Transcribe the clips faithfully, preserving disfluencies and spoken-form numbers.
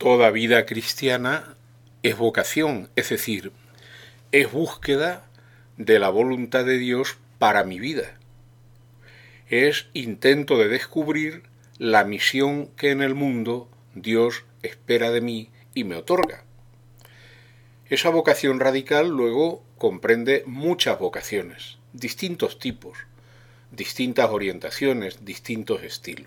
Toda vida cristiana es vocación, es decir, es búsqueda de la voluntad de Dios para mi vida. Es intento de descubrir la misión que en el mundo Dios espera de mí y me otorga. Esa vocación radical luego comprende muchas vocaciones, distintos tipos, distintas orientaciones, distintos estilos.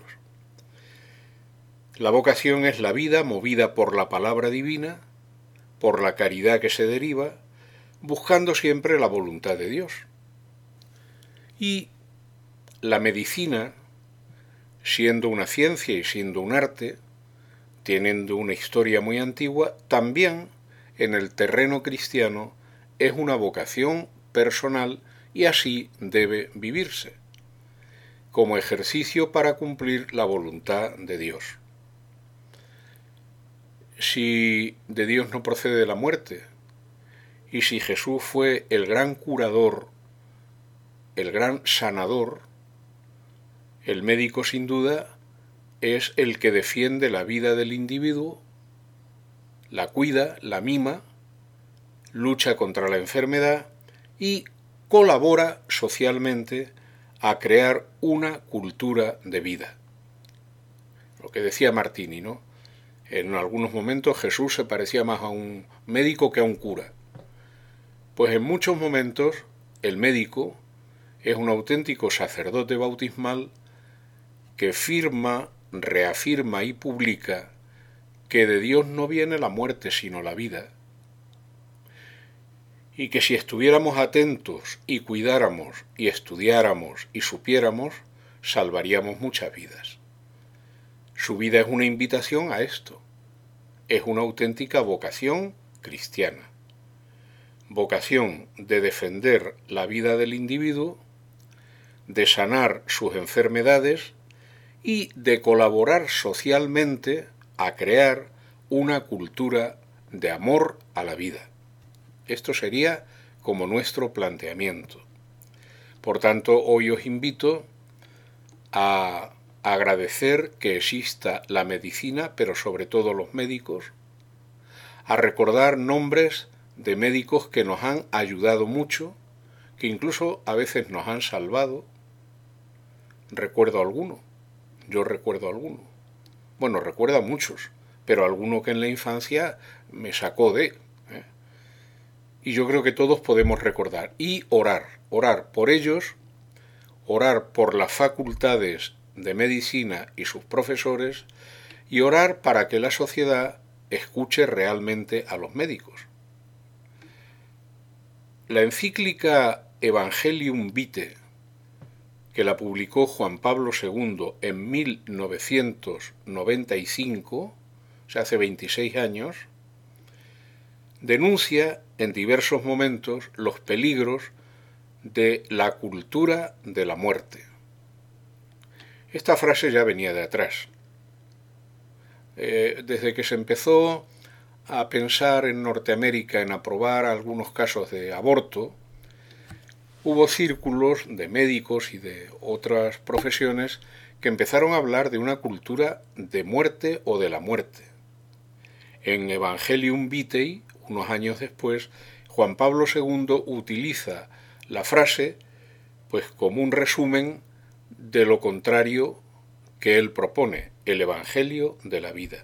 La vocación es la vida movida por la palabra divina, por la caridad que se deriva, buscando siempre la voluntad de Dios. Y la medicina, siendo una ciencia y siendo un arte, teniendo una historia muy antigua, también en el terreno cristiano es una vocación personal y así debe vivirse, como ejercicio para cumplir la voluntad de Dios. Si de Dios no procede la muerte, y si Jesús fue el gran curador, el gran sanador, el médico sin duda es el que defiende la vida del individuo, la cuida, la mima, lucha contra la enfermedad y colabora socialmente a crear una cultura de vida. Lo que decía Martini, ¿no? En algunos momentos Jesús se parecía más a un médico que a un cura. Pues en muchos momentos el médico es un auténtico sacerdote bautismal que firma, reafirma y publica que de Dios no viene la muerte sino la vida, y que si estuviéramos atentos y cuidáramos y estudiáramos y supiéramos, salvaríamos muchas vidas. Su vida es una invitación a esto, es una auténtica vocación cristiana, vocación de defender la vida del individuo, de sanar sus enfermedades y de colaborar socialmente a crear una cultura de amor a la vida. Esto sería como nuestro planteamiento. Por tanto, hoy os invito a agradecer que exista la medicina, pero sobre todo los médicos, a recordar nombres de médicos que nos han ayudado mucho, que incluso a veces nos han salvado. Recuerdo alguno, yo recuerdo alguno. Bueno, recuerdo a muchos, pero alguno que en la infancia me sacó de... ¿eh? Y yo creo que todos podemos recordar. Y orar, orar por ellos, orar por las facultades de medicina y sus profesores, y orar para que la sociedad escuche realmente a los médicos. La encíclica Evangelium Vitae, que la publicó Juan Pablo segundo en mil novecientos noventa y cinco, o sea, hace veintiséis años, denuncia en diversos momentos los peligros de la cultura de la muerte. Esta frase ya venía de atrás. Eh, desde que se empezó a pensar en Norteamérica en aprobar algunos casos de aborto, hubo círculos de médicos y de otras profesiones que empezaron a hablar de una cultura de muerte o de la muerte. En Evangelium Vitae, unos años después, Juan Pablo segundo utiliza la frase pues como un resumen de lo contrario que él propone, el Evangelio de la vida.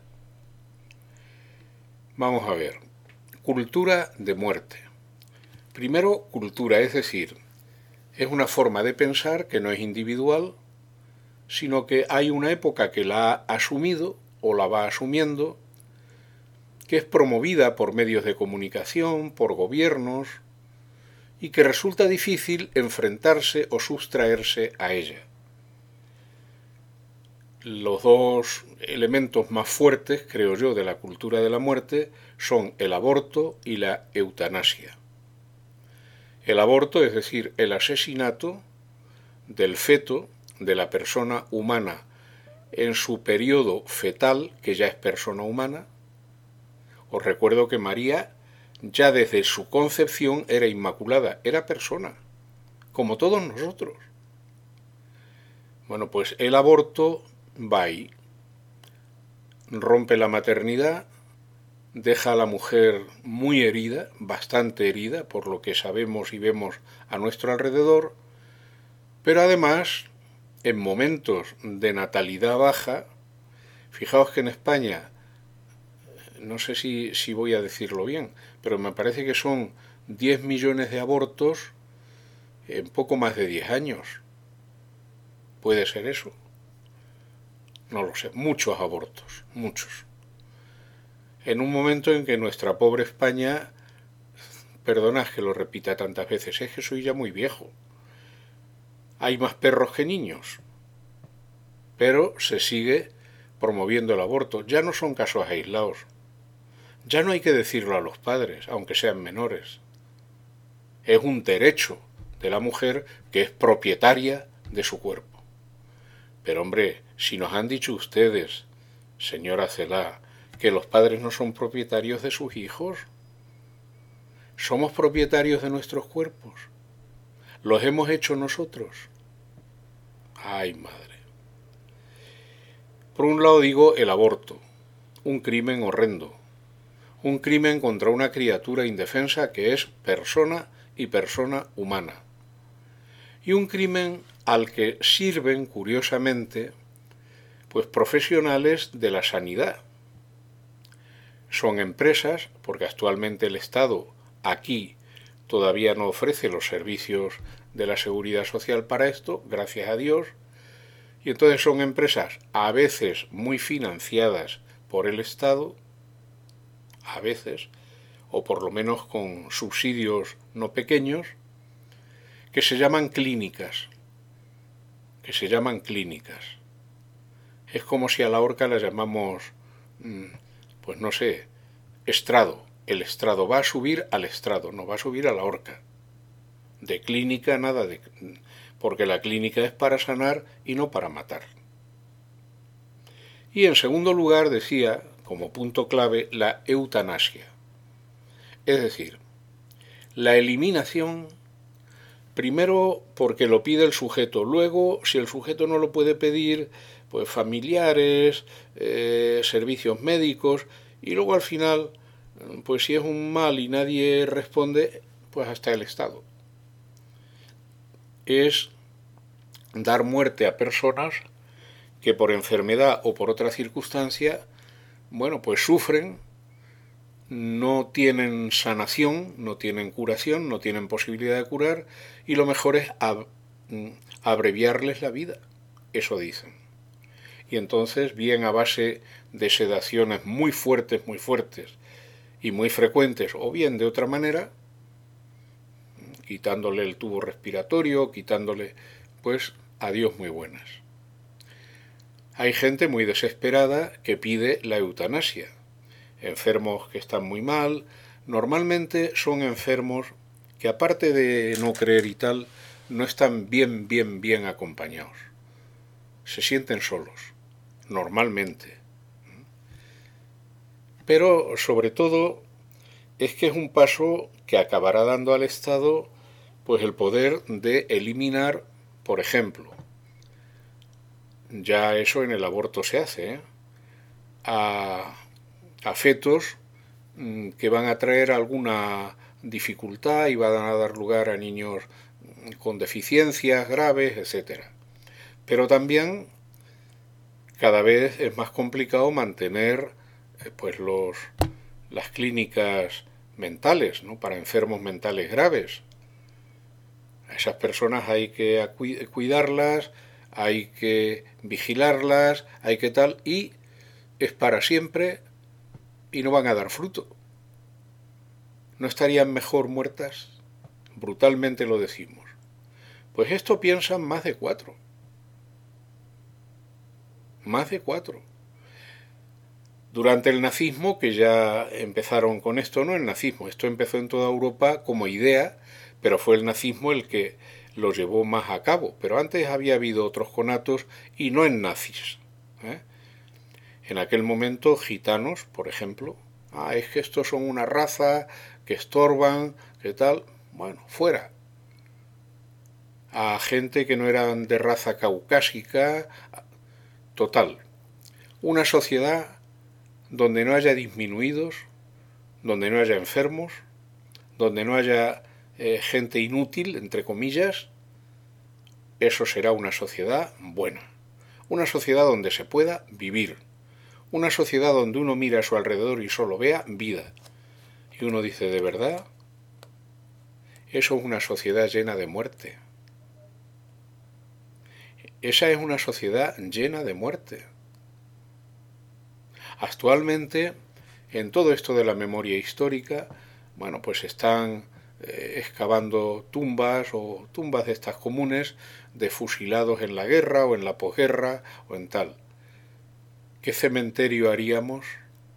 Vamos a ver, cultura de muerte. Primero, cultura, es decir, es una forma de pensar que no es individual, sino que hay una época que la ha asumido o la va asumiendo, que es promovida por medios de comunicación, por gobiernos, y que resulta difícil enfrentarse o sustraerse a ella. Los dos elementos más fuertes, creo yo, de la cultura de la muerte son el aborto y la eutanasia. El aborto, es decir, el asesinato del feto, de la persona humana en su periodo fetal, que ya es persona humana. Os recuerdo que María ya desde su concepción era inmaculada, era persona, como todos nosotros. Bueno, pues el aborto va ahí, rompe la maternidad, deja a la mujer muy herida, bastante herida, por lo que sabemos y vemos a nuestro alrededor, pero además, en momentos de natalidad baja, fijaos que en España, no sé si, si voy a decirlo bien, pero me parece que son diez millones de abortos en poco más de diez años. ¿Puede ser eso? No lo sé. Muchos abortos, muchos. En un momento en que nuestra pobre España, perdonad que lo repita tantas veces, es que soy ya muy viejo. Hay más perros que niños, pero se sigue promoviendo el aborto. Ya no son casos aislados. Ya no hay que decirlo a los padres, aunque sean menores. Es un derecho de la mujer que es propietaria de su cuerpo. Pero hombre, si nos han dicho ustedes, señora Celá, que los padres no son propietarios de sus hijos, somos propietarios de nuestros cuerpos. Los hemos hecho nosotros. Ay, madre. Por un lado digo el aborto, un crimen horrendo, un crimen contra una criatura indefensa que es persona y persona humana. Y un crimen al que sirven, curiosamente, pues profesionales de la sanidad. Son empresas, porque actualmente el Estado aquí todavía no ofrece los servicios de la seguridad social para esto, gracias a Dios, y entonces son empresas a veces muy financiadas por el Estado, a veces, o por lo menos con subsidios no pequeños, que se llaman clínicas, que se llaman clínicas. Es como si a la horca la llamamos, pues no sé, estrado. El estrado va a subir al estrado, no va a subir a la horca. De clínica nada, de, porque la clínica es para sanar y no para matar. Y en segundo lugar decía, como punto clave, la eutanasia. Es decir, la eliminación, primero porque lo pide el sujeto, luego si el sujeto no lo puede pedir, pues familiares, eh, servicios médicos, y luego al final, pues si es un mal y nadie responde, pues hasta el Estado. Es dar muerte a personas que por enfermedad o por otra circunstancia, bueno, pues sufren, no tienen sanación, no tienen curación, no tienen posibilidad de curar, y lo mejor es ab- abreviarles la vida, eso dicen. Y entonces, bien a base de sedaciones muy fuertes, muy fuertes, y muy frecuentes, o bien de otra manera, quitándole el tubo respiratorio, quitándole, pues, adiós muy buenas. Hay gente muy desesperada que pide la eutanasia. Enfermos que están muy mal, normalmente son enfermos que aparte de no creer y tal, no están bien, bien, bien acompañados. Se sienten solos, normalmente. Pero, sobre todo, es que es un paso que acabará dando al Estado pues el poder de eliminar, por ejemplo, ya eso en el aborto se hace, ¿eh? a, a fetos mmm, que van a traer alguna dificultad y van a dar lugar a niños con deficiencias graves, etcétera. Pero también cada vez es más complicado mantener eh, pues los, las clínicas mentales, ¿no? Para enfermos mentales graves. A esas personas hay que cuidarlas, hay que vigilarlas, hay que tal, y es para siempre y no van a dar fruto. ¿No estarían mejor muertas? Brutalmente lo decimos. Pues esto piensan más de cuatro. Más de cuatro. Durante el nazismo, que ya empezaron con esto, no el nazismo, esto empezó en toda Europa como idea, pero fue el nazismo el que lo llevó más a cabo. Pero antes había habido otros conatos y no en nazis. ¿eh? En aquel momento, gitanos, por ejemplo, ah, es que estos son una raza que estorban, que tal, bueno, fuera. A gente que no eran de raza caucásica, total. Una sociedad donde no haya disminuidos, donde no haya enfermos, donde no haya eh, gente inútil, entre comillas, eso será una sociedad buena. Una sociedad donde se pueda vivir. Una sociedad donde uno mira a su alrededor y solo vea vida. Y uno dice, ¿de verdad? Eso es una sociedad llena de muerte. Esa es una sociedad llena de muerte. Actualmente, en todo esto de la memoria histórica, bueno, pues están eh, excavando tumbas o tumbas de estas comunes de fusilados en la guerra o en la posguerra o en tal. ¿Qué cementerio haríamos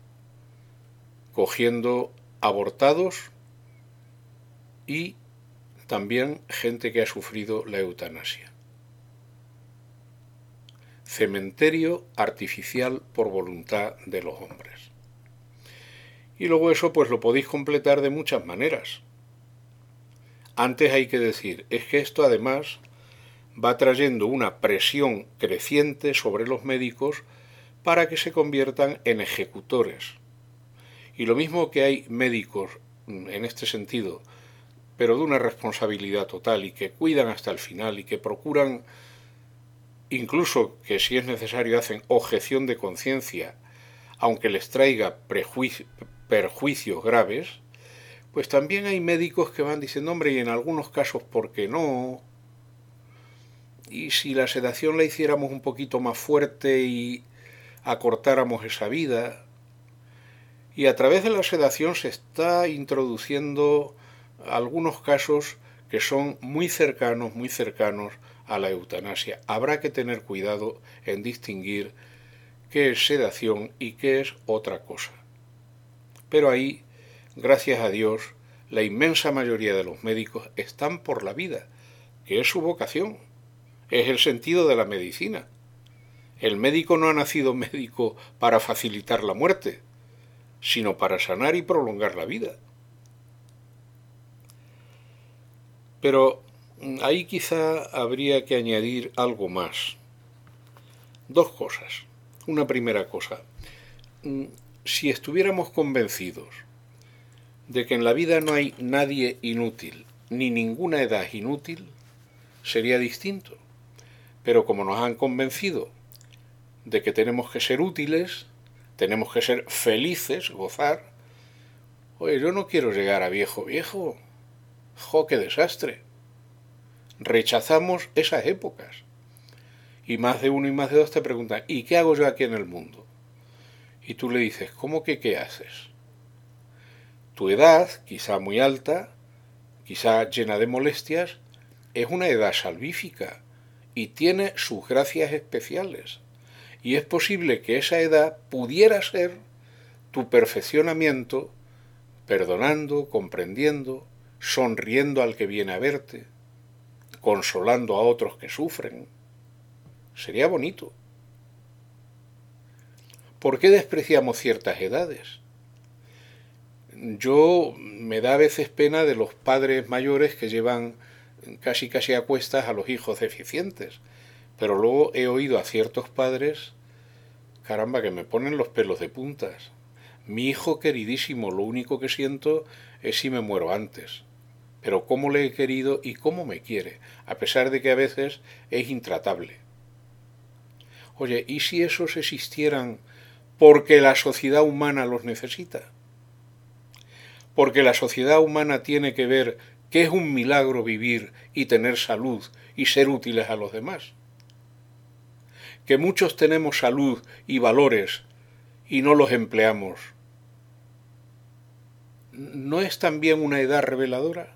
cogiendo abortados y también gente que ha sufrido la eutanasia? Cementerio artificial por voluntad de los hombres. Y luego eso pues lo podéis completar de muchas maneras. Antes hay que decir, es que esto además va trayendo una presión creciente sobre los médicos para que se conviertan en ejecutores. Y lo mismo que hay médicos en este sentido, pero de una responsabilidad total y que cuidan hasta el final y que procuran, incluso que si es necesario hacen objeción de conciencia, aunque les traiga perjuicios graves, pues también hay médicos que van diciendo, hombre, y en algunos casos, ¿por qué no? Y si la sedación la hiciéramos un poquito más fuerte y acortáramos esa vida. Y a través de la sedación se está introduciendo algunos casos que son muy cercanos, muy cercanos a la eutanasia. Habrá que tener cuidado en distinguir qué es sedación y qué es otra cosa. Pero ahí, gracias a Dios, la inmensa mayoría de los médicos están por la vida, que es su vocación, es el sentido de la medicina. El médico no ha nacido médico para facilitar la muerte, sino para sanar y prolongar la vida. Pero ahí quizá habría que añadir algo más. Dos cosas. Una primera cosa. Si estuviéramos convencidos de que en la vida no hay nadie inútil, ni ninguna edad inútil, sería distinto. Pero como nos han convencido de que tenemos que ser útiles, tenemos que ser felices, gozar, oye, yo no quiero llegar a viejo viejo. ¡Jo, qué desastre! Rechazamos esas épocas. Y más de uno y más de dos te preguntan, ¿y qué hago yo aquí en el mundo? Y tú le dices, ¿cómo que qué haces? Tu edad, quizá muy alta, quizá llena de molestias, es una edad salvífica y tiene sus gracias especiales. Y es posible que esa edad pudiera ser tu perfeccionamiento, perdonando, comprendiendo, sonriendo al que viene a verte, consolando a otros que sufren. Sería bonito. ¿Por qué despreciamos ciertas edades? Yo me da a veces pena de los padres mayores que llevan casi casi a cuestas a los hijos deficientes, pero luego he oído a ciertos padres, caramba, que me ponen los pelos de puntas. Mi hijo queridísimo, lo único que siento es si me muero antes. Pero cómo le he querido y cómo me quiere, a pesar de que a veces es intratable. Oye, ¿y si esos existieran porque la sociedad humana los necesita? Porque la sociedad humana tiene que ver que es un milagro vivir y tener salud y ser útiles a los demás. Que muchos tenemos salud y valores y no los empleamos. ¿No es también una edad reveladora?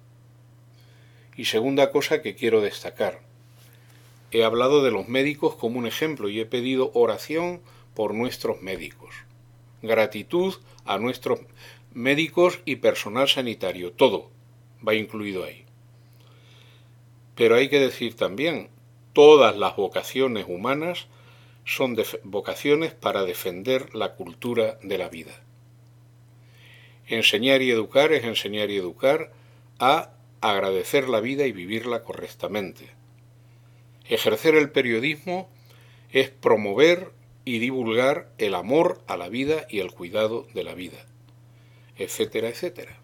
Y segunda cosa que quiero destacar. He hablado de los médicos como un ejemplo y he pedido oración por nuestros médicos. Gratitud a nuestros médicos y personal sanitario. Todo va incluido ahí. Pero hay que decir también, todas las vocaciones humanas son vocaciones para defender la cultura de la vida. Enseñar y educar es enseñar y educar a agradecer la vida y vivirla correctamente. Ejercer el periodismo es promover y divulgar el amor a la vida y el cuidado de la vida. etcétera, etcétera.